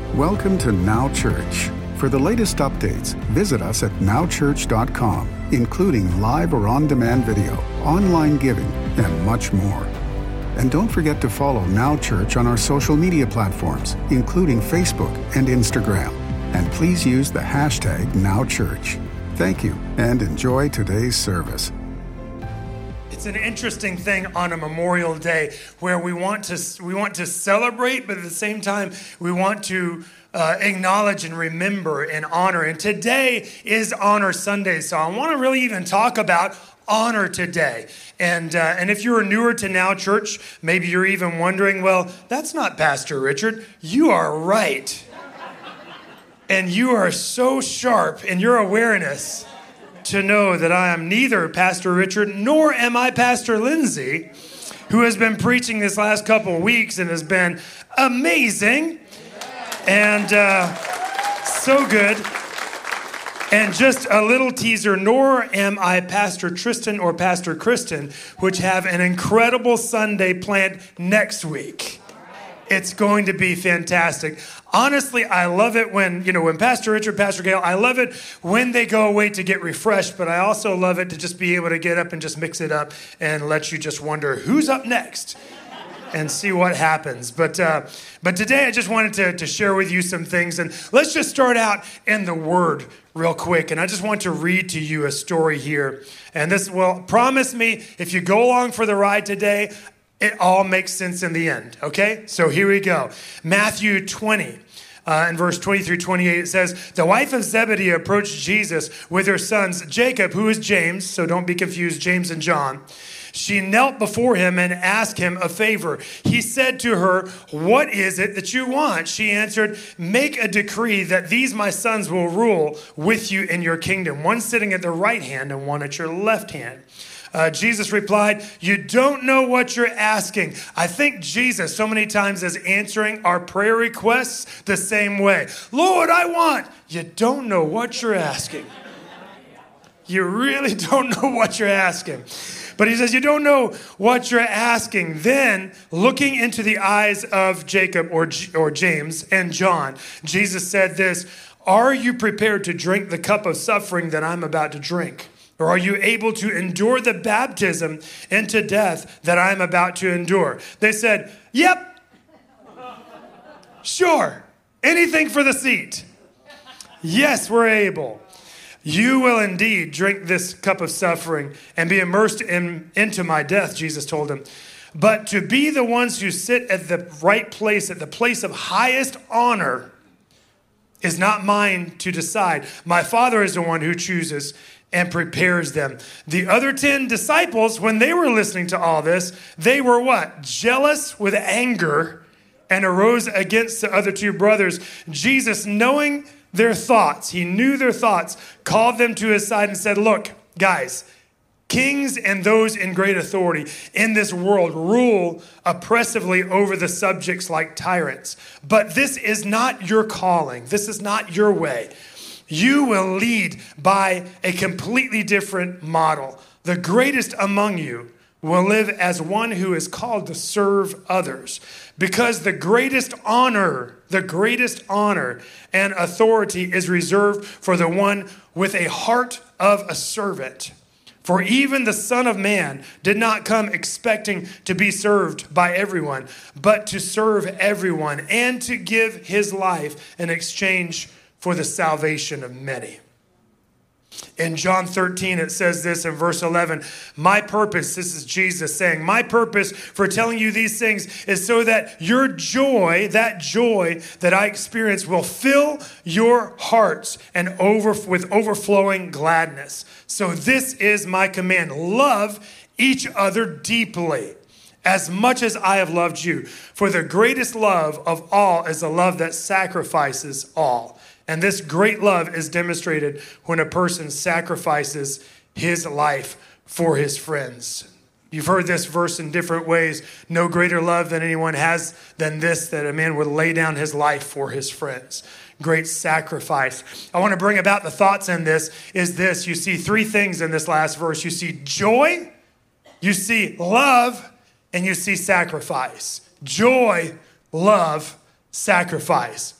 Welcome to Now Church. For the latest updates, visit us at nowchurch.com, including live or on-demand video, online giving, and much more. And don't forget to follow Now Church on our social media platforms, including Facebook and Instagram. And please use the hashtag NowChurch. Thank you, and enjoy today's service. It's an interesting thing on a Memorial Day where we want to celebrate, but at the same time, we want to acknowledge and remember and honor. And today is Honor Sunday, so I want to really even talk about honor today. And if you're newer to Now Church, maybe you're even wondering, well, that's not Pastor Richard. You are right. And you are so sharp in your awareness to know that I am neither Pastor Richard nor am I Pastor Lindsay, who has been preaching this last couple of weeks and has been amazing and so good. And just a little teaser, nor am I Pastor Tristan or Pastor Kristen, which have an incredible Sunday planned next week. It's going to be fantastic. Honestly, I love it when Pastor Richard, Pastor Gail, I love it when they go away to get refreshed, but I also love it to just be able to get up and just mix it up and let you just wonder who's up next and see what happens. But today I just wanted to share with you some things, and let's just start out in the Word real quick. And I just want to read to you a story here. And this will promise me, if you go along for the ride today, it all makes sense in the end, okay? So here we go. Matthew 20, in verse 20 through 28, it says, "The wife of Zebedee approached Jesus with her sons, Jacob, who is James," so don't be confused, James and John. "She knelt before him and asked him a favor. He said to her, 'What is it that you want?' She answered, 'Make a decree that these my sons will rule with you in your kingdom, one sitting at the right hand and one at your left hand.' Jesus replied, 'You don't know what you're asking.'" I think Jesus so many times is answering our prayer requests the same way. "Lord, I want." You don't know what you're asking. You really don't know what you're asking. But he says, "You don't know what you're asking." Then, looking into the eyes of Jacob or James and John, Jesus said this, "Are you prepared to drink the cup of suffering that I'm about to drink? Or are you able to endure the baptism into death that I'm about to endure?" They said, "Yep. Sure. Anything for the seat." "Yes, we're able." "You will indeed drink this cup of suffering and be immersed into my death," Jesus told him. "But to be the ones who sit at the right place, at the place of highest honor, is not mine to decide. My Father is the one who chooses and prepares them." The other 10 disciples, when they were listening to all this, they were what? Jealous with anger and arose against the other 2 brothers. Jesus, knowing their thoughts, he knew their thoughts, called them to his side and said, "Look, guys, kings and those in great authority in this world rule oppressively over the subjects like tyrants. But this is not your calling. This is not your way. You will lead by a completely different model. The greatest among you will live as one who is called to serve others, because the greatest honor and authority is reserved for the one with a heart of a servant. For even the Son of Man did not come expecting to be served by everyone, but to serve everyone and to give his life in exchange for the salvation of many." In John 13, it says this in verse 11, "My purpose," this is Jesus saying, "my purpose for telling you these things is so that your joy, that joy that I experience, will fill your hearts and with overflowing gladness. So this is my command: love each other deeply, as much as I have loved you. For the greatest love of all is the love that sacrifices all. And this great love is demonstrated when a person sacrifices his life for his friends." You've heard this verse in different ways. No greater love than anyone has than this, that a man would lay down his life for his friends. Great sacrifice. I want to bring about the thoughts in this is this. You see 3 things in this last verse. You see joy, you see love, and you see sacrifice. Joy, love, sacrifice.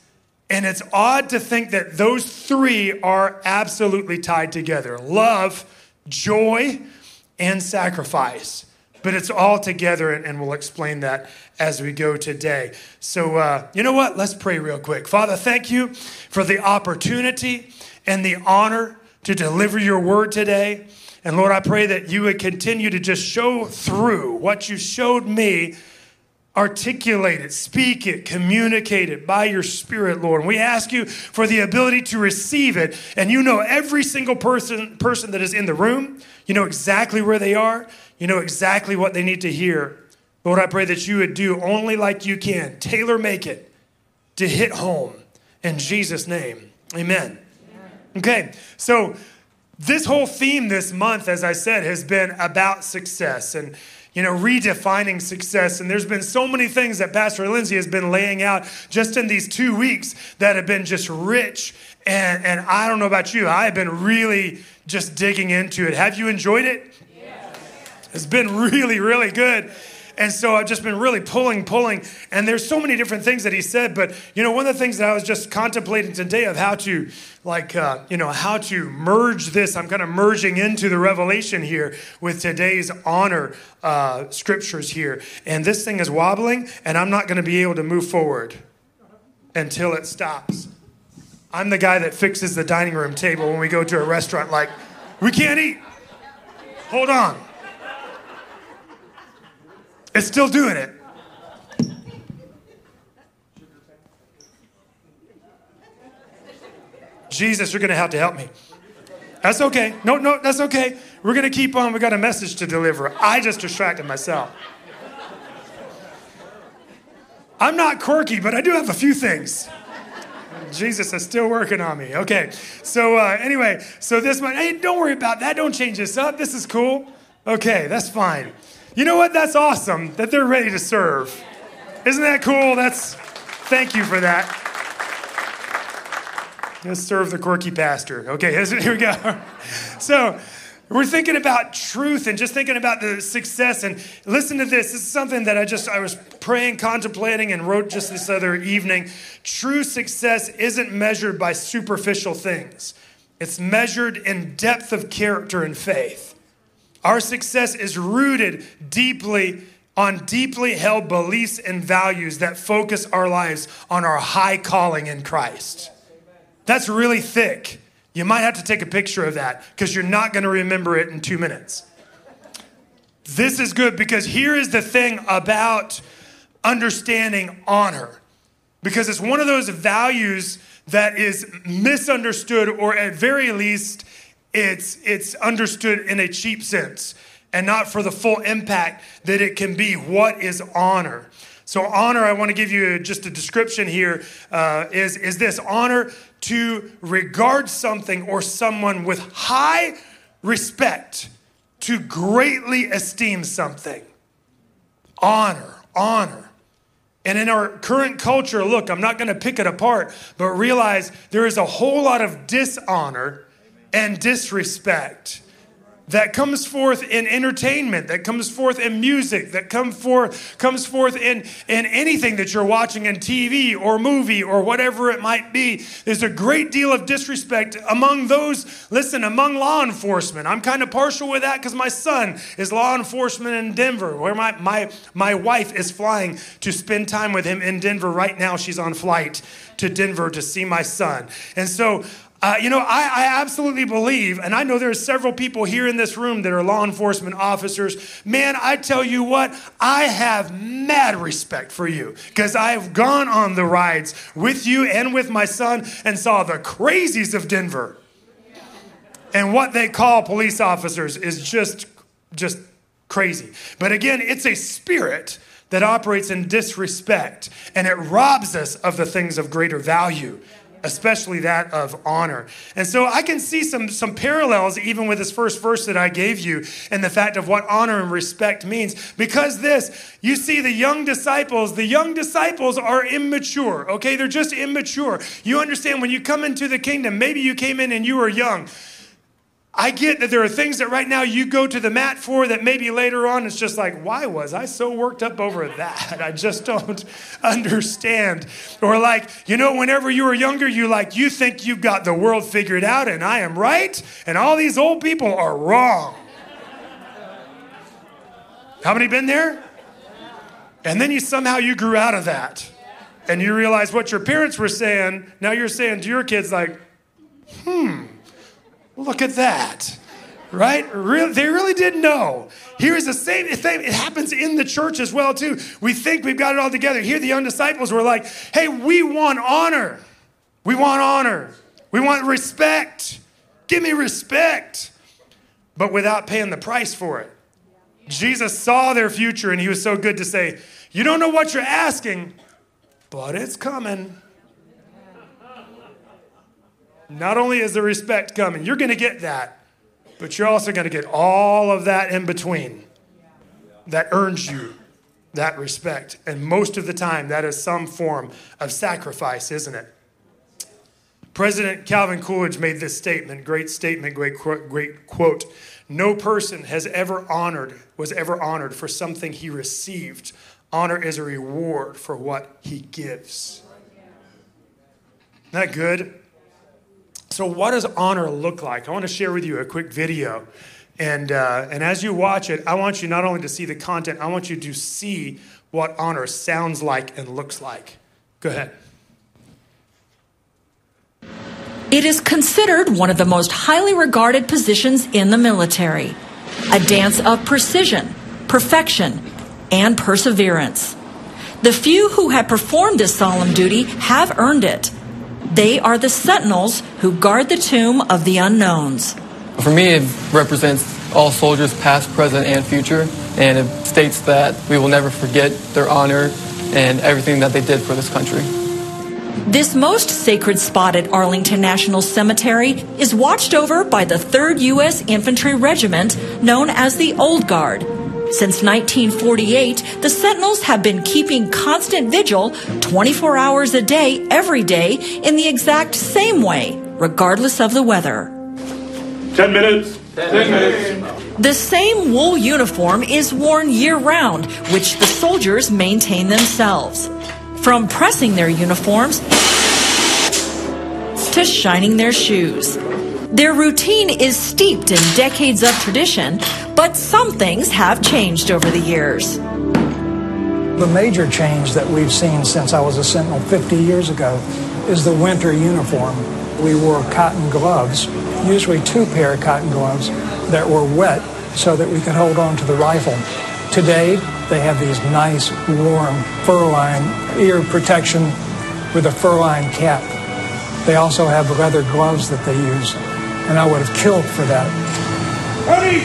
And it's odd to think that those three are absolutely tied together. Love, joy, and sacrifice. But it's all together, and we'll explain that as we go today. So, you know what? Let's pray real quick. Father, thank you for the opportunity and the honor to deliver your word today. And Lord, I pray that you would continue to just show through what you showed me. Articulate it, speak it, communicate it by your Spirit, Lord. And we ask you for the ability to receive it. And you know every single person that is in the room. You know exactly where they are. You know exactly what they need to hear. Lord, I pray that you would do only like you can. Tailor make it to hit home. In Jesus' name, amen. Okay, so this whole theme this month, as I said, has been about success and redefining success. And there's been so many things that Pastor Lindsay has been laying out just in these 2 weeks that have been just rich. And I don't know about you, I have been really just digging into it. Have you enjoyed it? Yes. It's been really, really good. And so I've just been really pulling. And there's so many different things that he said. But, one of the things that I was just contemplating today of how to, how to merge this. I'm kind of merging into the revelation here with today's honor scriptures here. And this thing is wobbling, and I'm not going to be able to move forward until it stops. I'm the guy that fixes the dining room table when we go to a restaurant, like, we can't eat. Hold on. It's still doing it. Jesus, you're going to have to help me. That's okay. No, that's okay. We're going to keep on. We got a message to deliver. I just distracted myself. I'm not quirky, but I do have a few things. Jesus is still working on me. Okay. So anyway, so this one, hey, don't worry about that. Don't change this up. This is cool. Okay, that's fine. You know what? That's awesome that they're ready to serve. Isn't that cool? Thank you for that. Let's serve the quirky pastor. Okay, here we go. So we're thinking about truth and just thinking about the success. And listen to this. This is something that I was praying, contemplating, and wrote just this other evening. True success isn't measured by superficial things. It's measured in depth of character and faith. Our success is rooted deeply on deeply held beliefs and values that focus our lives on our high calling in Christ. That's really thick. You might have to take a picture of that because you're not going to remember it in 2 minutes. This is good because here is the thing about understanding honor. Because it's one of those values that is misunderstood, or at very least, it's understood in a cheap sense and not for the full impact that it can be. What is honor? So honor, I want to give you just a description here, is this: honor to regard something or someone with high respect, to greatly esteem something. Honor. And in our current culture, look, I'm not going to pick it apart, but realize there is a whole lot of dishonor and disrespect that comes forth in entertainment, that comes forth in music, that comes forth in anything that you're watching in TV or movie or whatever it might be. There's a great deal of disrespect among among law enforcement. I'm kind of partial with that because my son is law enforcement in Denver, where my wife is flying to spend time with him in Denver right now. She's on flight to Denver to see my son. And so I absolutely believe, and I know there are several people here in this room that are law enforcement officers. Man, I tell you what, I have mad respect for you because I've gone on the rides with you and with my son and saw the crazies of Denver. And what they call police officers is just crazy. But again, it's a spirit that operates in disrespect, and it robs us of the things of greater value, especially that of honor. And so I can see some parallels even with this first verse that I gave you and the fact of what honor and respect means. Because you see the young disciples are immature, okay? They're just immature. You understand when you come into the kingdom, maybe you came in and you were young. I get that there are things that right now you go to the mat for that maybe later on it's just like, why was I so worked up over that? I just don't understand. Or like, whenever you were younger, you think you've got the world figured out and I am right and all these old people are wrong. How many been there? And then somehow you grew out of that and you realize what your parents were saying. Now you're saying to your kids like, look at that, right? They really didn't know. Here's the same thing. It happens in the church as well too. We think we've got it all together. Here the young disciples were like, hey, we want honor. We want honor. We want respect. Give me respect. But without paying the price for it. Jesus saw their future and he was so good to say, you don't know what you're asking, but it's coming. Not only is the respect coming, you're going to get that, but you're also going to get all of that in between that earns you that respect. And most of the time, that is some form of sacrifice, isn't it? President Calvin Coolidge made this statement, great quote. No person was ever honored for something he received. Honor is a reward for what he gives. Isn't that good? So what does honor look like? I want to share with you a quick video. And as you watch it, I want you not only to see the content, I want you to see what honor sounds like and looks like. Go ahead. It is considered one of the most highly regarded positions in the military. A dance of precision, perfection, and perseverance. The few who have performed this solemn duty have earned it. They are the sentinels who guard the tomb of the unknowns. For me, it represents all soldiers, past, present, and future, and it states that we will never forget their honor and everything that they did for this country. This most sacred spot at Arlington National Cemetery is watched over by the 3rd U.S. Infantry Regiment, known as the Old Guard. Since 1948, the Sentinels have been keeping constant vigil 24 hours a day, every day, in the exact same way, regardless of the weather. 10 minutes. 10 minutes. The same wool uniform is worn year-round, which the soldiers maintain themselves. From pressing their uniforms to shining their shoes. Their routine is steeped in decades of tradition, but some things have changed over the years. The major change that we've seen since I was a Sentinel 50 years ago is the winter uniform. We wore cotton gloves, usually 2 pair of cotton gloves that were wet so that we could hold on to the rifle. Today, they have these nice, warm, fur-lined ear protection with a fur-lined cap. They also have leather gloves that they use, and I would have killed for that. Ready!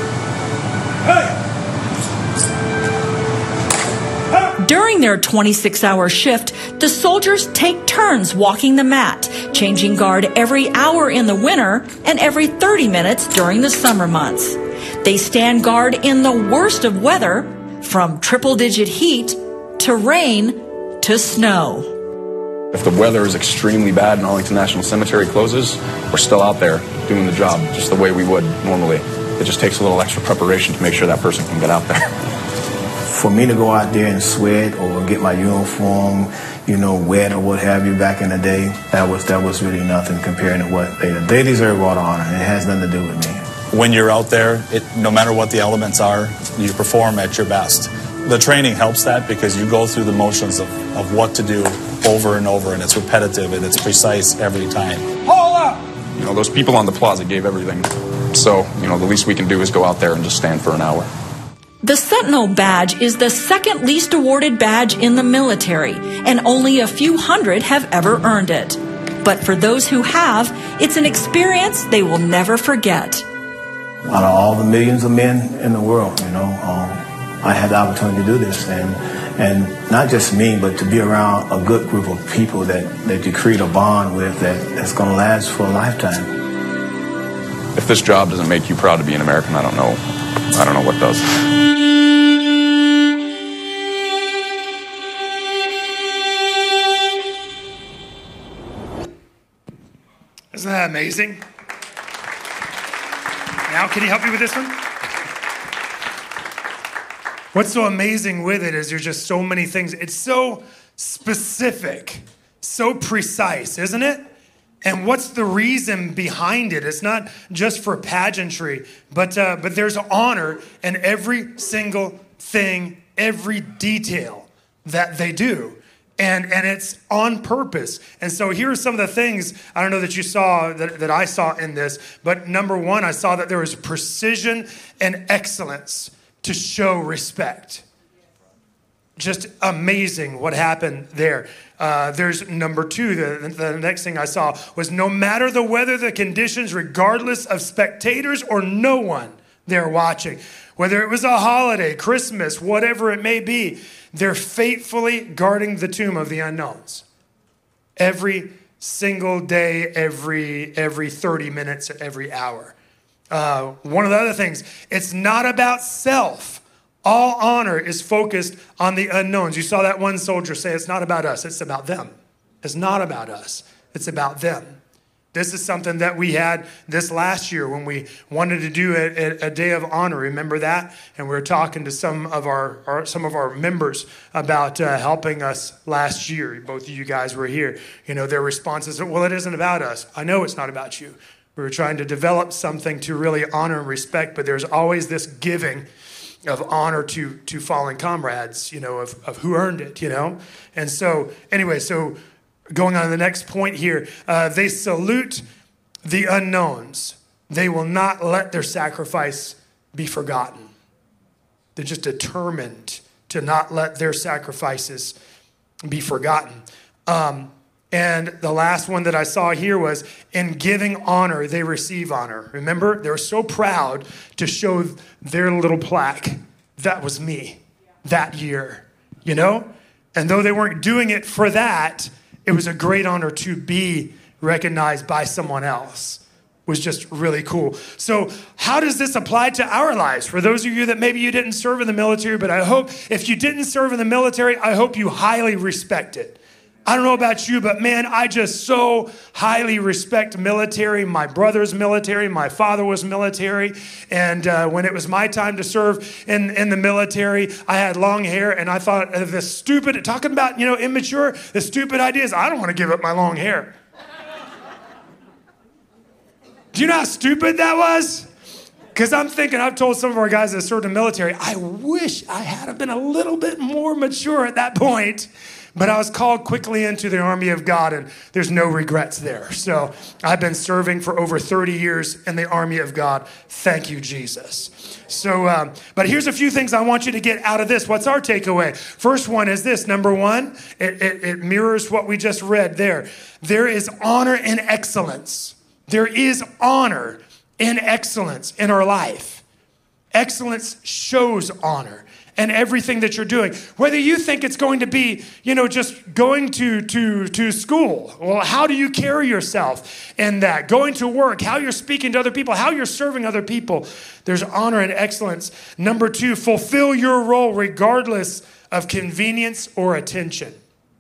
Hey! During their 26-hour shift, the soldiers take turns walking the mat, changing guard every hour in the winter and every 30 minutes during the summer months. They stand guard in the worst of weather, from triple-digit heat to rain to snow. If the weather is extremely bad and Arlington National Cemetery closes, we're still out there doing the job just the way we would normally. It just takes a little extra preparation to make sure that person can get out there. For me to go out there and sweat or get my uniform, wet or what have you back in the day, that was really nothing compared to what they deserve all the honor. It has nothing to do with me. When you're out there, no matter what the elements are, you perform at your best. The training helps that because you go through the motions of what to do over and over, and it's repetitive and it's precise every time. Haul up! Those people on the plaza gave everything. So, the least we can do is go out there and just stand for an hour. The Sentinel badge is the second least awarded badge in the military, and only a few hundred have ever earned it. But for those who have, it's an experience they will never forget. Out of all the millions of men in the world, I had the opportunity to do this, and not just me, but to be around a good group of people that you create a bond with that's going to last for a lifetime. If this job doesn't make you proud to be an American, I don't know what does. Isn't that amazing? Now, can you help me with this one? What's so amazing with it is there's just so many things. It's so specific, so precise, isn't it? And what's the reason behind it? It's not just for pageantry, but there's honor in every single thing, every detail that they do. And it's on purpose. And so here are some of the things, I don't know that you saw, that I saw in this, but number one, I saw that there was precision and excellence to show respect. Just amazing what happened there. There's number two, the next thing I saw was no matter the weather, the conditions, regardless of spectators or no one there watching, whether it was a holiday, Christmas, whatever it may be, they're faithfully guarding the tomb of the unknowns. Every single day, every 30 minutes, every hour. One of the other things, it's not about self. All honor is focused on the unknowns. You saw that one soldier say, it's not about us, it's about them. It's not about us, it's about them. This is something that we had this last year when we wanted to do a day of honor. Remember that? And we were talking to some of our members about helping us last year. Both of you guys were here. You know, their responses are, well, it isn't about us. I know it's not about you. We were trying to develop something to really honor and respect, but there's always this giving of honor to fallen comrades, you know, of who earned it, you know? And so, anyway, so going on to the next point here, they salute the unknowns. They will not let their sacrifice be forgotten. They're just determined to not let their sacrifices be forgotten. And the last one that I saw here was, in giving honor, they receive honor. Remember, they were so proud to show their little plaque. That was me that year, you know? And though they weren't doing it for that, it was a great honor to be recognized by someone else. It was just really cool. So how does this apply to our lives? For those of you that maybe you didn't serve in the military, but I hope if you didn't serve in the military, I hope you highly respect it. I don't know about you, but man, I just so highly respect military. My brother's military. My father was military. And when it was my time to serve in the military, I had long hair. And I thought the stupid, talking about, you know, immature, the stupid ideas, I don't want to give up my long hair. Do you know how stupid that was? Because I'm thinking, I've told some of our guys that served in the military, I wish I had been a little bit more mature at that point. But I was called quickly into the army of God, and there's no regrets there. So I've been serving for over 30 years in the army of God. Thank you, Jesus. So, but here's a few things I want you to get out of this. What's our takeaway? First one is this. Number one, it mirrors what we just read there. There is honor and excellence. There is honor and excellence in our life. Excellence shows honor. And everything that you're doing, whether you think it's going to be, you know, just going to school. Well, how do you carry yourself in that? Going to work, how you're speaking to other people, how you're serving other people. There's honor and excellence. Number two, fulfill your role regardless of convenience or attention.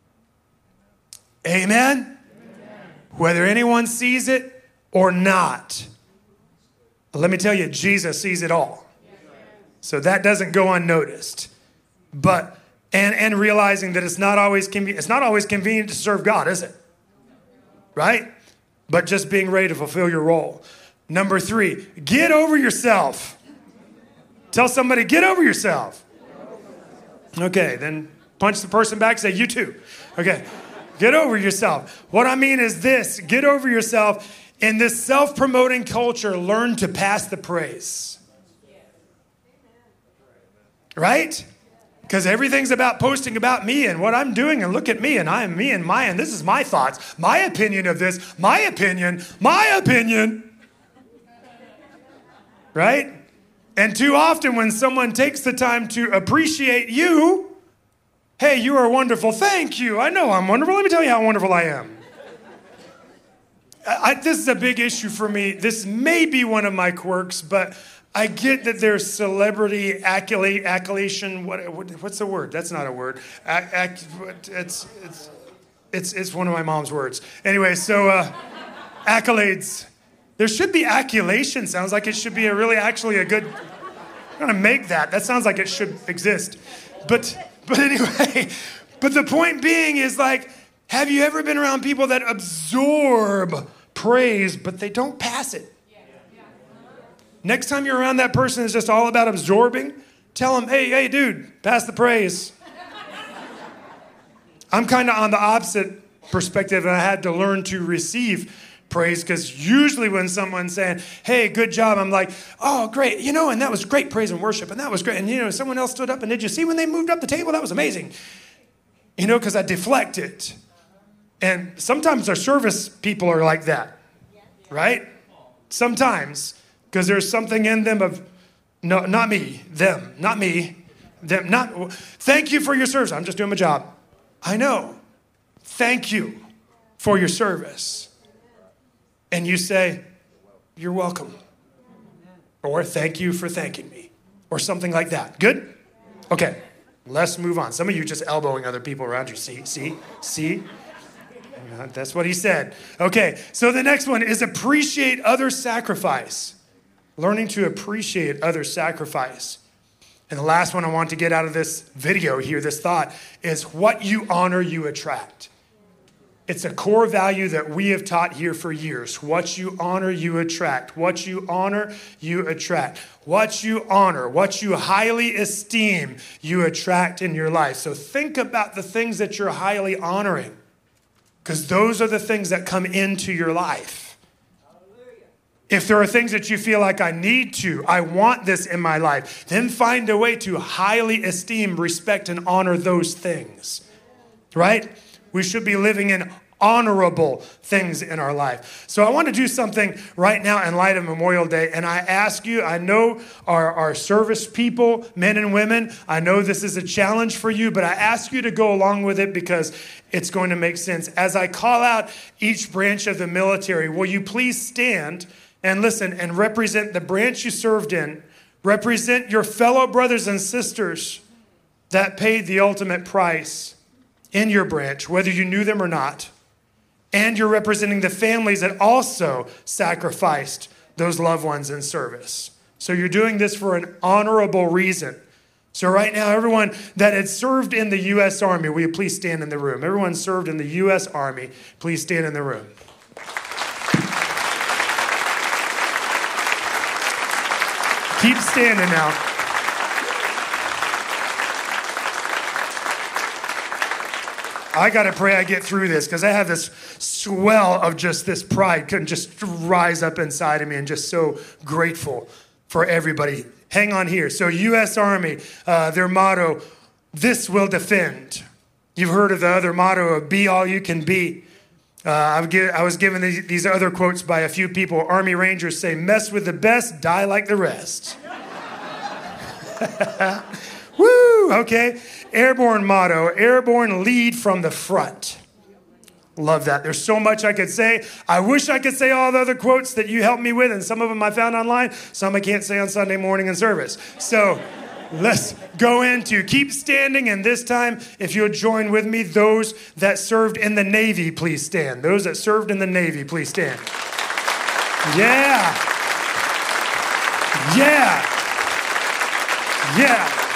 Amen? Whether anyone sees it or not. Let me tell you, Jesus sees it all. So that doesn't go unnoticed. But and realizing that it's not always convenient to serve God, is it? Right? But just being ready to fulfill your role. Number three, get over yourself. Tell somebody, get over yourself. Okay, then punch the person back, say, you too. Okay, get over yourself. What I mean is this, get over yourself. In this self-promoting culture, learn to pass the praise. Right? Because everything's about posting about me and what I'm doing, and look at me, and I am me and my, and this is my thoughts, my opinion of this, my opinion. Right? And too often when someone takes the time to appreciate you, hey, you are wonderful. Thank you. I know I'm wonderful. Let me tell you how wonderful I am. This is a big issue for me. This may be one of my quirks, but I get that there's celebrity accolation. What's the word? That's not a word. It's one of my mom's words. Anyway, so accolades. There should be acculation. Sounds like it should be actually a good, I'm going to make that. That sounds like it should exist. But anyway, but the point being is like, have you ever been around people that absorb praise, but they don't pass it? Next time you're around that person that's just all about absorbing, tell them, hey, dude, pass the praise. I'm kind of on the opposite perspective, and I had to learn to receive praise, because usually when someone's saying, hey, good job, I'm like, oh, great, and that was great praise and worship, and that was great. And, someone else stood up, and did you see when they moved up the table? That was amazing. Because I deflect it. And sometimes our service people are like that, right? Sometimes, because there's something in them of, no, not me, them, not me, them, not, thank you for your service. I'm just doing my job. I know. Thank you for your service. And you say, you're welcome. Or thank you for thanking me. Or something like that. Good? Okay, let's move on. Some of you just elbowing other people around you. See? That's what he said. Okay, so the next one is appreciate other sacrifice. Learning to appreciate other sacrifice. And the last one I want to get out of this video here, this thought, is what you honor, you attract. It's a core value that we have taught here for years. What you honor, you attract. What you honor, you attract. What you honor, what you highly esteem, you attract in your life. So think about the things that you're highly honoring, because those are the things that come into your life. If there are things that you feel like I want this in my life, then find a way to highly esteem, respect, and honor those things, right? We should be living in honorable things in our life. So I want to do something right now in light of Memorial Day. And I ask you, I know our service people, men and women, I know this is a challenge for you, but I ask you to go along with it because it's going to make sense. As I call out each branch of the military, will you please stand and listen and represent the branch you served in, represent your fellow brothers and sisters that paid the ultimate price in your branch, whether you knew them or not. And you're representing the families that also sacrificed those loved ones in service. So you're doing this for an honorable reason. So right now, everyone that had served in the U.S. Army, will you please stand in the room? Everyone served in the U.S. Army, please stand in the room. Keep standing now. I got to pray I get through this, because I have this swell of just this pride can just rise up inside of me, and just so grateful for everybody. Hang on here. So U.S. Army, their motto, this will defend. You've heard of the other motto of be all you can be. I was given these other quotes by a few people. Army Rangers say, mess with the best, die like the rest. Woo, okay. Airborne motto, airborne lead from the front. Love that. There's so much I could say. I wish I could say all the other quotes that you helped me with, and some of them I found online. Some I can't say on Sunday morning in service. So let's go into keep standing, and this time, if you'll join with me, those that served in the Navy, please stand. Those that served in the Navy, please stand. Yeah. Yeah. Yeah.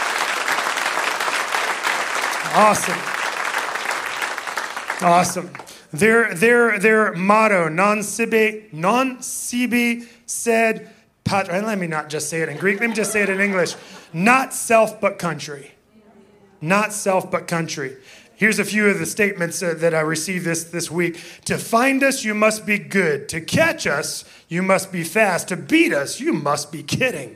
Awesome. Their motto, non sibi sed patra. Let me not just say it in Greek. Let me just say it in English. Not self, but country. Not self, but country. Here's a few of the statements that I received this week. To find us, you must be good. To catch us, you must be fast. To beat us, you must be kidding.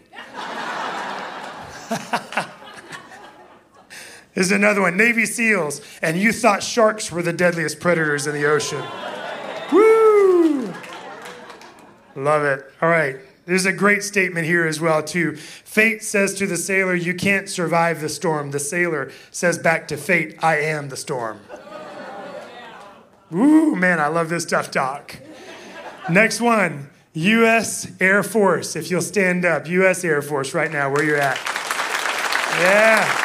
Here's another one. Navy SEALs. And you thought sharks were the deadliest predators in the ocean. Woo! Love it. All right. There's a great statement here as well, too. Fate says to the sailor, you can't survive the storm. The sailor says back to fate, I am the storm. Ooh, man, I love this tough talk. Next one, U.S. Air Force. If you'll stand up, U.S. Air Force right now, where you're at. Yeah.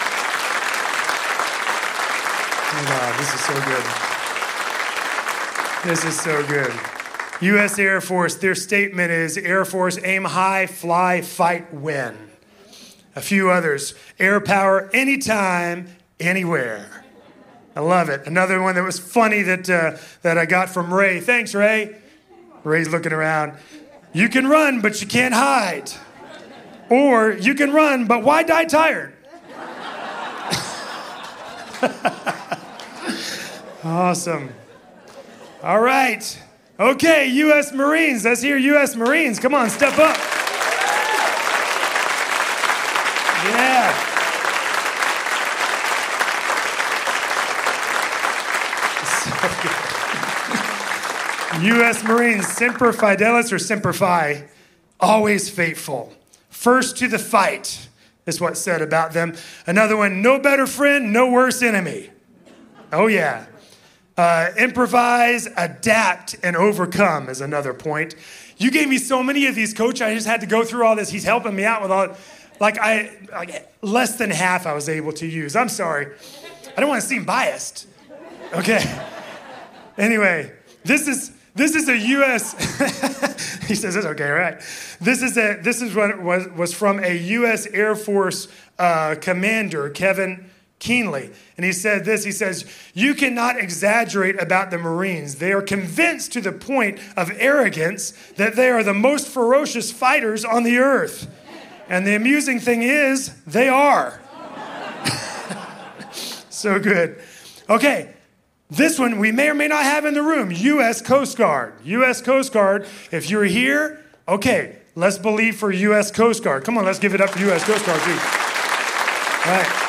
Oh, this is so good. This is so good. U.S. Air Force, their statement is Air Force, aim high, fly, fight, win. A few others, air power, anytime, anywhere. I love it. Another one that was funny that I got from Ray. Thanks, Ray. Ray's looking around. You can run, but you can't hide. Or you can run, but why die tired? Awesome. All right. Okay, U.S. Marines. Let's hear U.S. Marines. Come on, step up. Yeah. U.S. Marines, Semper Fidelis or Semper Fi, always faithful. First to the fight is what's said about them. Another one, no better friend, no worse enemy. Oh, yeah. Improvise, adapt, and overcome is another point. You gave me so many of these, Coach. I just had to go through all this. He's helping me out with all, less than half I was able to use. I'm sorry. I don't want to seem biased. Okay. Anyway, this is a U.S. He says it's okay, right? This is what was from a U.S. Air Force commander, Kevin Keenly. And he said this, he says, you cannot exaggerate about the Marines. They are convinced to the point of arrogance that they are the most ferocious fighters on the earth. And the amusing thing is, they are. So good. Okay, this one we may or may not have in the room, U.S. Coast Guard. U.S. Coast Guard, if you're here, okay, let's believe for U.S. Coast Guard. Come on, let's give it up for U.S. Coast Guard, too. All right.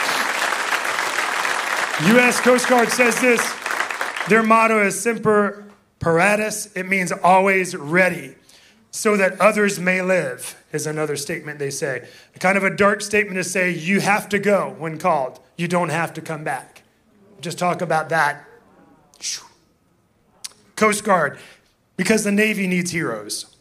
U.S. Coast Guard says this, their motto is Semper Paratus. It means always ready, so that others may live, is another statement they say. Kind of a dark statement to say you have to go when called. You don't have to come back. Just talk about that. Coast Guard, because the Navy needs heroes.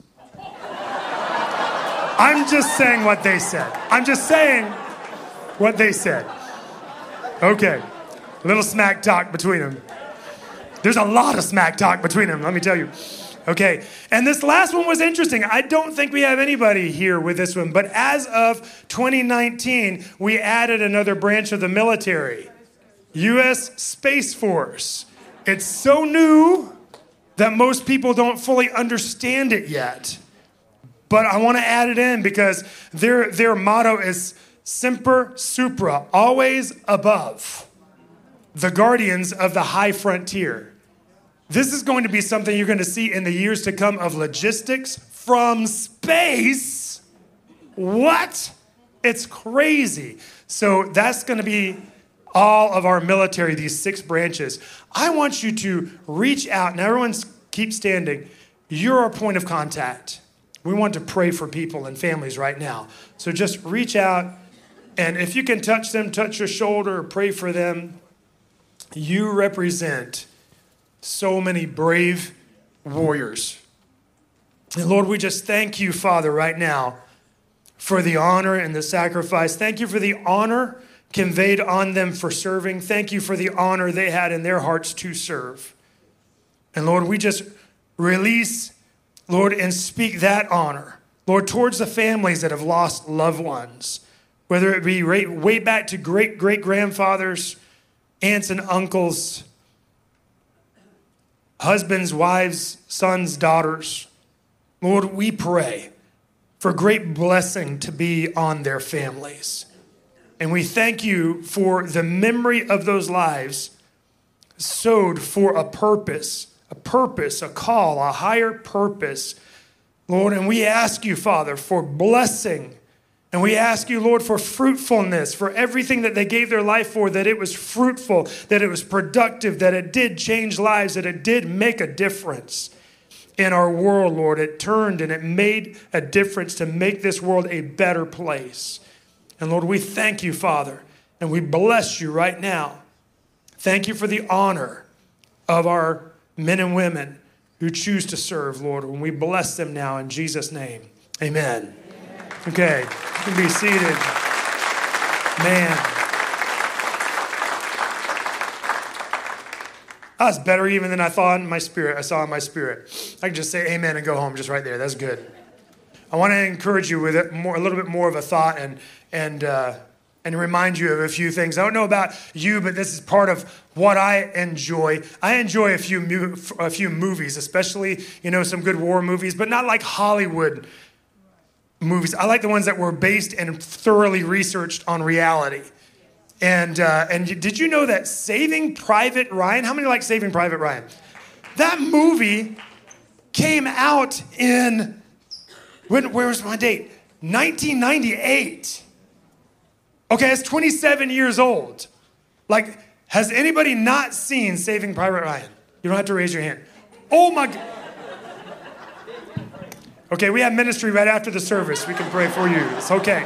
I'm just saying what they said. I'm just saying what they said. Okay. A little smack talk between them. There's a lot of smack talk between them, let me tell you. Okay, and this last one was interesting. I don't think we have anybody here with this one, but as of 2019, we added another branch of the military, U.S. Space Force. It's so new that most people don't fully understand it yet. But I want to add it in because their motto is Semper Supra, always above. The guardians of the high frontier. This is going to be something you're going to see in the years to come of logistics from space. What? It's crazy. So that's going to be all of our military, these 6 branches. I want you to reach out, and everyone keep standing. You're our point of contact. We want to pray for people and families right now. So just reach out, and if you can touch them, touch your shoulder, or pray for them. You represent so many brave warriors. And Lord, we just thank you, Father, right now for the honor and the sacrifice. Thank you for the honor conveyed on them for serving. Thank you for the honor they had in their hearts to serve. And Lord, we just release, Lord, and speak that honor, Lord, towards the families that have lost loved ones, whether it be way back to great-great-grandfathers, aunts and uncles, husbands, wives, sons, daughters. Lord, we pray for great blessing to be on their families. And we thank you for the memory of those lives sowed for a purpose, a call, a higher purpose. Lord, and we ask you, Father, for blessing. And we ask you, Lord, for fruitfulness, for everything that they gave their life for, that it was fruitful, that it was productive, that it did change lives, that it did make a difference in our world, Lord. It turned and it made a difference to make this world a better place. And Lord, we thank you, Father, and we bless you right now. Thank you for the honor of our men and women who choose to serve, Lord, and we bless them now in Jesus' name. Amen. Okay, you can be seated. Man. That was better even than I thought in my spirit. I saw in my spirit. I can just say amen and go home just right there. That's good. I want to encourage you with a little bit more of a thought and remind you of a few things. I don't know about you, but this is part of what I enjoy. I enjoy a few movies, especially, some good war movies, but not like Hollywood movies. I like the ones that were based and thoroughly researched on reality. And did you know that Saving Private Ryan, how many like Saving Private Ryan? That movie came out in, where was my date? 1998. Okay, it's 27 years old. Like, has anybody not seen Saving Private Ryan? You don't have to raise your hand. Oh my God. Okay, we have ministry right after the service. We can pray for you. It's okay.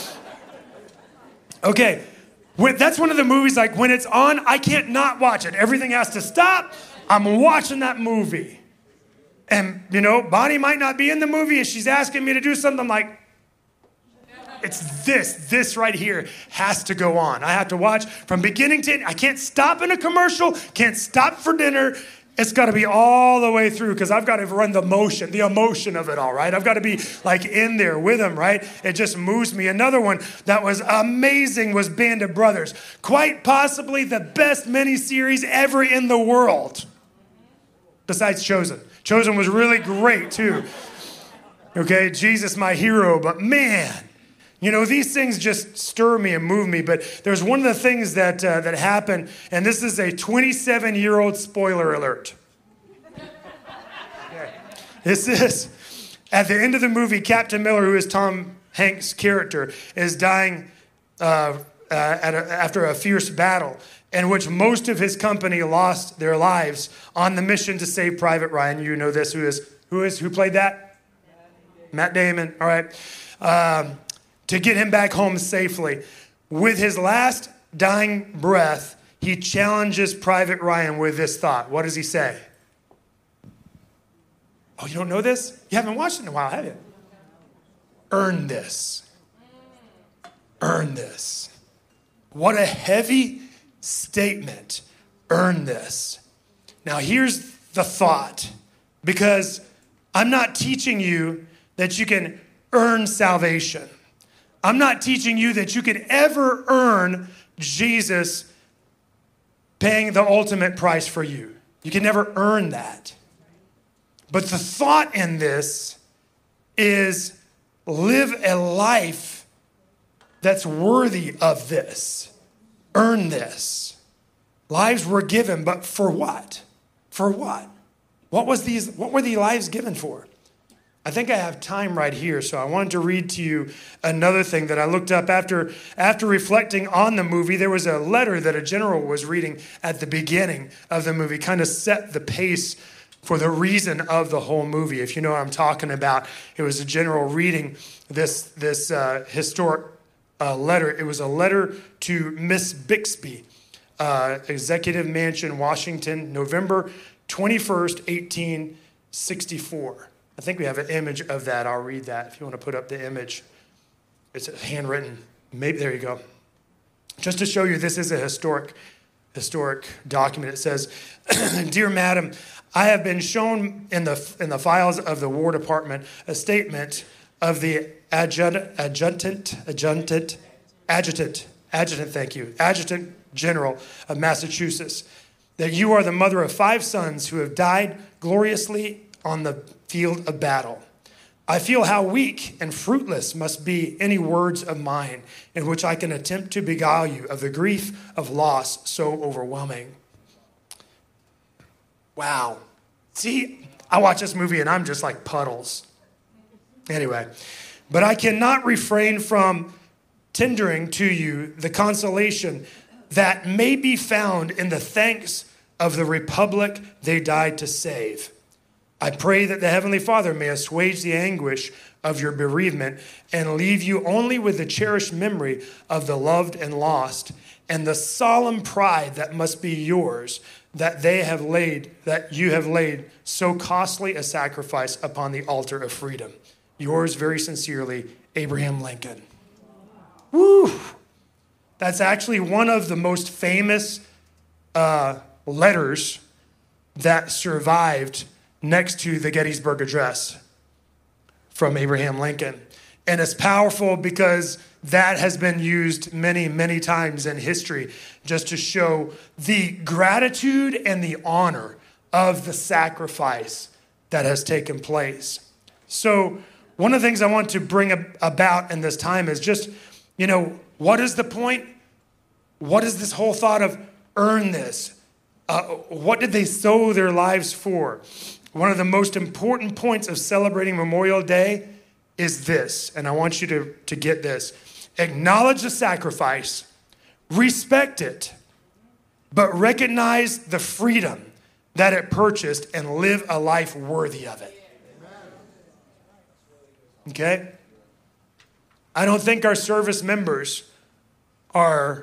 Okay, that's one of the movies, like when it's on, I can't not watch it. Everything has to stop. I'm watching that movie. And, Bonnie might not be in the movie and she's asking me to do something like, it's this right here has to go on. I have to watch from beginning to end. I can't stop in a commercial, can't stop for dinner. It's got to be all the way through because I've got to run the emotion of it all, right? I've got to be like in there with them, right? It just moves me. Another one that was amazing was Band of Brothers. Quite possibly the best miniseries ever in the world. Besides Chosen. Chosen was really great too. Okay, Jesus, my hero, but man, these things just stir me and move me. But there's one of the things that happened, and this is a 27-year-old spoiler alert. Okay. This is, at the end of the movie, Captain Miller, who is Tom Hanks' character, is dying after a fierce battle in which most of his company lost their lives on the mission to save Private Ryan. You know this. Who played that? Matt Damon. All right. To get him back home safely. With his last dying breath, he challenges Private Ryan with this thought. What does he say? Oh, you don't know this? You haven't watched it in a while, have you? Earn this. Earn this. What a heavy statement. Earn this. Now, here's the thought. Because I'm not teaching you that you can earn salvation. I'm not teaching you that you could ever earn Jesus paying the ultimate price for you. You can never earn that. But the thought in this is live a life that's worthy of this. Earn this. Lives were given, but for what? For what? What were these lives given for? I think I have time right here, so I wanted to read to you another thing that I looked up after reflecting on the movie. There was a letter that a general was reading at the beginning of the movie, kind of set the pace for the reason of the whole movie. If you know what I'm talking about, it was a general reading this historic letter. It was a letter to Miss Bixby, Executive Mansion, Washington, November 21st, 1864. I think we have an image of that. I'll read that if you want to put up the image. It's handwritten. Maybe there you go. Just to show you, this is a historic document. It says, "Dear Madam, I have been shown in the files of the War Department a statement of the adjutant general of Massachusetts, that you are the mother of 5 sons who have died gloriously on the field of battle. I feel how weak and fruitless must be any words of mine in which I can attempt to beguile you of the grief of loss so overwhelming." Wow. See, I watch this movie and I'm just like puddles. Anyway, but I cannot refrain from tendering to you the consolation that may be found in the thanks of the republic they died to save. I pray that the Heavenly Father may assuage the anguish of your bereavement and leave you only with the cherished memory of the loved and lost and the solemn pride that must be yours that you have laid so costly a sacrifice upon the altar of freedom. Yours very sincerely, Abraham Lincoln. Woo! That's actually one of the most famous letters that survived next to the Gettysburg Address from Abraham Lincoln. And it's powerful because that has been used many, many times in history just to show the gratitude and the honor of the sacrifice that has taken place. So one of the things I want to bring about in this time is just, what is the point? What is this whole thought of earn this? What did they sow their lives for? One of the most important points of celebrating Memorial Day is this, and I want you to get this. Acknowledge the sacrifice, respect it, but recognize the freedom that it purchased and live a life worthy of it. Okay? I don't think our service members are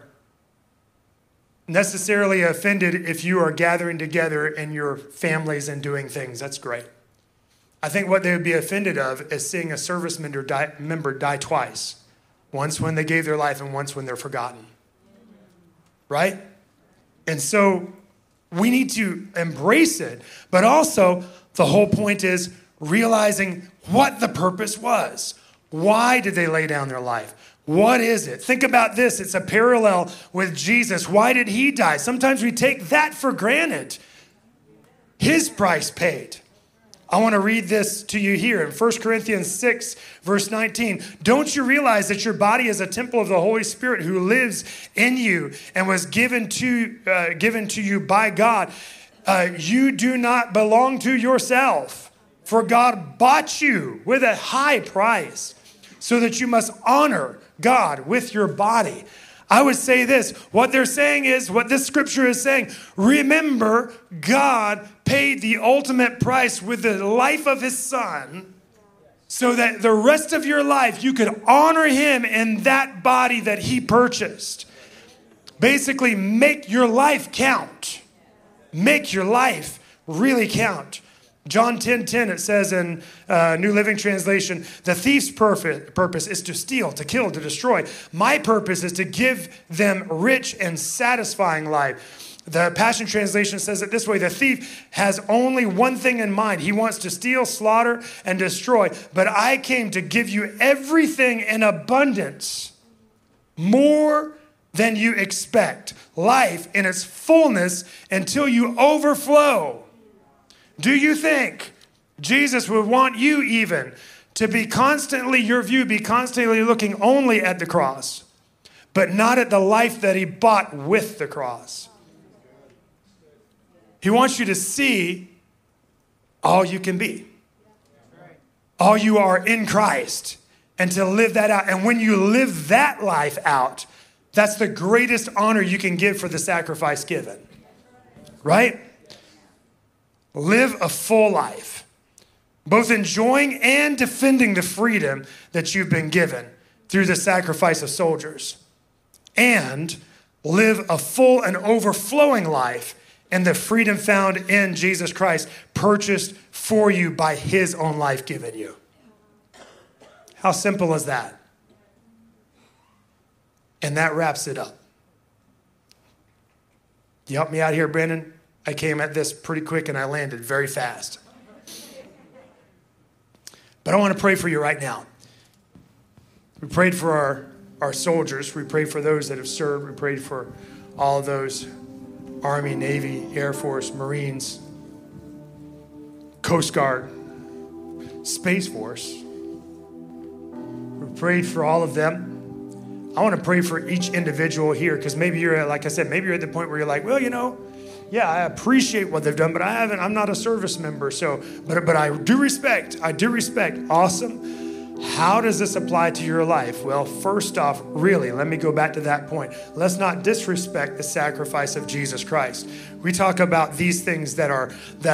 necessarily offended if you are gathering together in your families and doing things. That's great. I think what they would be offended of is seeing a service member die twice. Once when they gave their life and once when they're forgotten. Right? And so we need to embrace it. But also, the whole point is realizing what the purpose was. Why did they lay down their life? What is it? Think about this. It's a parallel with Jesus. Why did he die? Sometimes we take that for granted. His price paid. I want to read this to you here in 1 Corinthians 6, verse 19. Don't you realize that your body is a temple of the Holy Spirit who lives in you and was given to you by God? You do not belong to yourself, for God bought you with a high price, so that you must honor God with your body. I would say this, what they're saying is, what this scripture is saying, remember God paid the ultimate price with the life of his son so that the rest of your life you could honor him in that body that he purchased. Basically, make your life count. Make your life really count. John 10:10, it says in New Living Translation, the thief's purpose is to steal, to kill, to destroy. My purpose is to give them rich and satisfying life. The Passion Translation says it this way, the thief has only one thing in mind. He wants to steal, slaughter, and destroy. But I came to give you everything in abundance, more than you expect. Life in its fullness until you overflow. Do you think Jesus would want you even to be constantly, your view be constantly looking only at the cross, but not at the life that he bought with the cross? He wants you to see all you can be, all you are in Christ, and to live that out. And when you live that life out, that's the greatest honor you can give for the sacrifice given, right? Live a full life, both enjoying and defending the freedom that you've been given through the sacrifice of soldiers. And live a full and overflowing life in the freedom found in Jesus Christ, purchased for you by his own life given you. How simple is that? And that wraps it up. You help me out here, Brandon? I came at this pretty quick and I landed very fast. But I want to pray for you right now. We prayed for our soldiers. We prayed for those that have served. We prayed for all of those Army, Navy, Air Force, Marines, Coast Guard, Space Force. We prayed for all of them. I want to pray for each individual here because maybe you're, like I said, maybe you're at the point where you're like, well, yeah, I appreciate what they've done, but I'm not a service member. So, but I do respect. Awesome. How does this apply to your life? Well, first off, really, let me go back to that point. Let's not disrespect the sacrifice of Jesus Christ. We talk about these things that are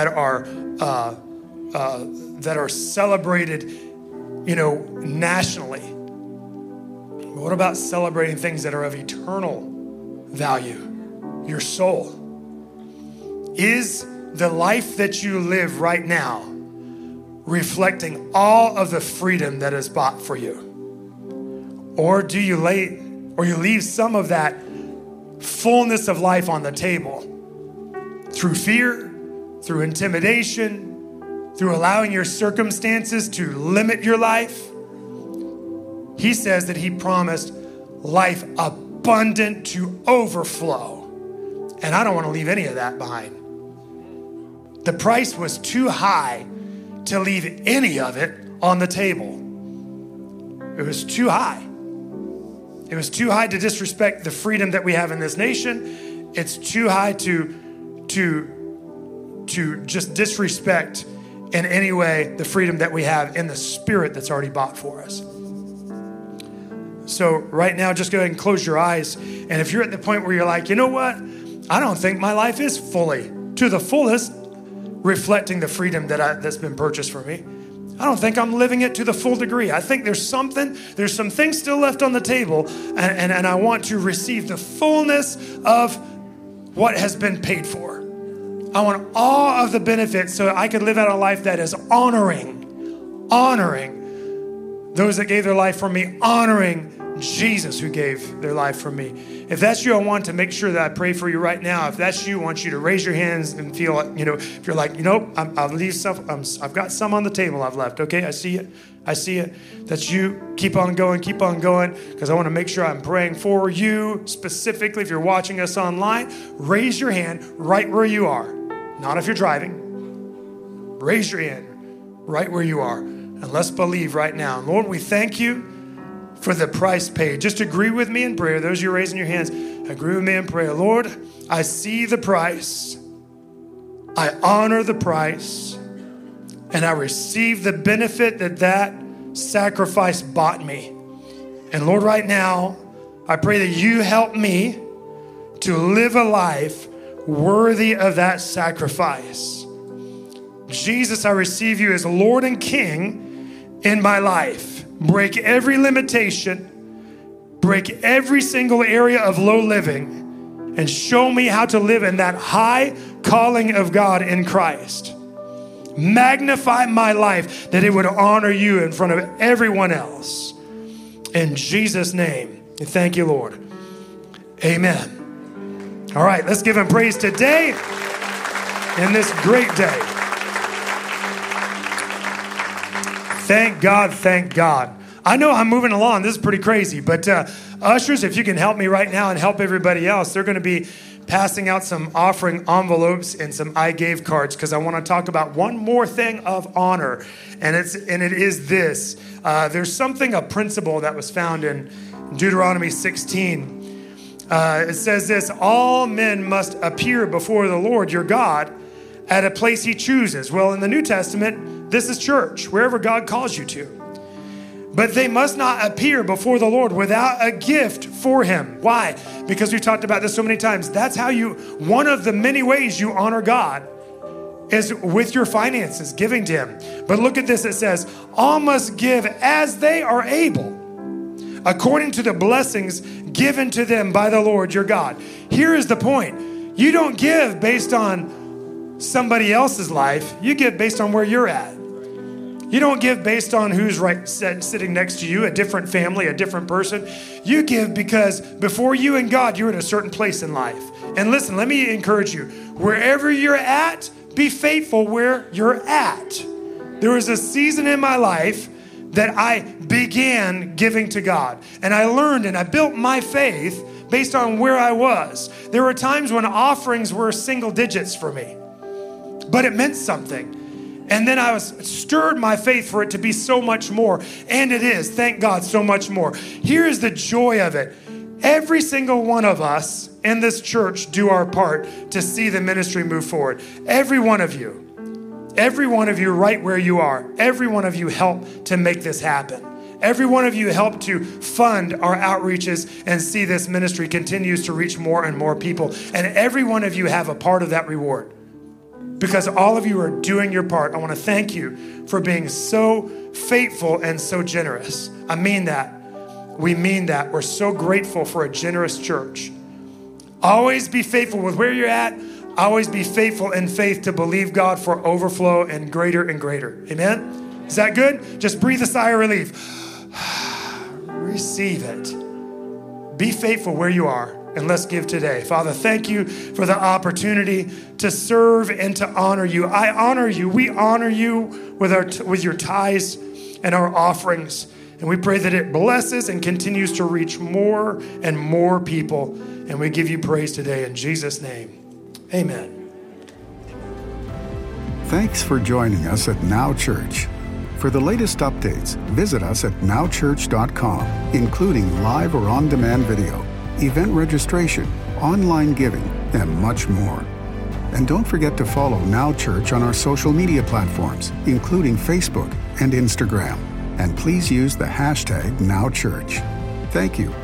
celebrated, nationally. What about celebrating things that are of eternal value? Your soul. Is the life that you live right now reflecting all of the freedom that is bought for you? Or do you leave some of that fullness of life on the table through fear, through intimidation, through allowing your circumstances to limit your life. He says that he promised life abundant to overflow. And I don't want to leave any of that behind. The price was too high to leave any of it on the table. It was too high. It was too high to disrespect the freedom that we have in this nation. It's too high to just disrespect in any way the freedom that we have in the Spirit that's already bought for us. So right now, just go ahead and close your eyes. And if you're at the point where you're like, you know what? I don't think my life is fully, to the fullest, reflecting the freedom that's been purchased for me. I don't think I'm living it to the full degree. I think there's some things still left on the table, and I want to receive the fullness of what has been paid for. I want all of the benefits so I can live out a life that is honoring those that gave their life for me, honoring Jesus who gave their life for me. If that's you, I want to make sure that I pray for you right now. If that's you, I want you to raise your hands and feel, if you're like, I'll leave stuff. I've got some on the table I've left. Okay, I see it. That's you. Keep on going, because I want to make sure I'm praying for you specifically. If you're watching us online, raise your hand right where you are. Not if you're driving. Raise your hand right where you are. And let's believe right now. Lord, we thank you for the price paid. Just agree with me in prayer. Those of you raising your hands, agree with me in prayer. Lord, I see the price. I honor the price. And I receive the benefit that sacrifice bought me. And Lord, right now, I pray that you help me to live a life worthy of that sacrifice. Jesus, I receive you as Lord and King in my life. Break every limitation, break every single area of low living, and show me how to live in that high calling of God in Christ. Magnify my life that it would honor you in front of everyone else. In Jesus' name, thank you, Lord. Amen. All right, let's give him praise today in this great day. Thank God, thank God. I know I'm moving along. This is pretty crazy, but ushers, if you can help me right now and help everybody else, they're going to be passing out some offering envelopes and some I gave cards, because I want to talk about one more thing of honor, and it is this. There's a principle that was found in Deuteronomy 16. It says this: all men must appear before the Lord your God at a place he chooses. Well, in the New Testament, this is church, wherever God calls you to. But they must not appear before the Lord without a gift for him. Why? Because we've talked about this so many times. That's how one of the many ways you honor God is with your finances, giving to him. But look at this. It says, all must give as they are able, according to the blessings given to them by the Lord your God. Here is the point. You don't give based on somebody else's life. You give based on where you're at. You don't give based on who's sitting next to you, a different family, a different person. You give because before you and God, you're at a certain place in life. And listen, let me encourage you. Wherever you're at, be faithful where you're at. There was a season in my life that I began giving to God. And I learned and I built my faith based on where I was. There were times when offerings were single digits for me, but it meant something. And then I stirred my faith for it to be so much more. And it is, thank God, so much more. Here's the joy of it. Every single one of us in this church do our part to see the ministry move forward. Every one of you right where you are, every one of you help to make this happen. Every one of you help to fund our outreaches and see this ministry continues to reach more and more people. And every one of you have a part of that reward. Because all of you are doing your part. I want to thank you for being so faithful and so generous. I mean that. We mean that. We're so grateful for a generous church. Always be faithful with where you're at. Always be faithful in faith to believe God for overflow and greater and greater. Amen? Is that good? Just breathe a sigh of relief. Receive it. Be faithful where you are. And let's give today. Father, thank you for the opportunity to serve and to honor you. I honor you. We honor you with your tithes and our offerings. And we pray that it blesses and continues to reach more and more people. And we give you praise today in Jesus' name. Amen. Thanks for joining us at Now Church. For the latest updates, visit us at nowchurch.com, including live or on-demand video, event registration, online giving, and much more. And don't forget to follow Now Church on our social media platforms, including Facebook and Instagram. And please use the hashtag NowChurch. Thank you.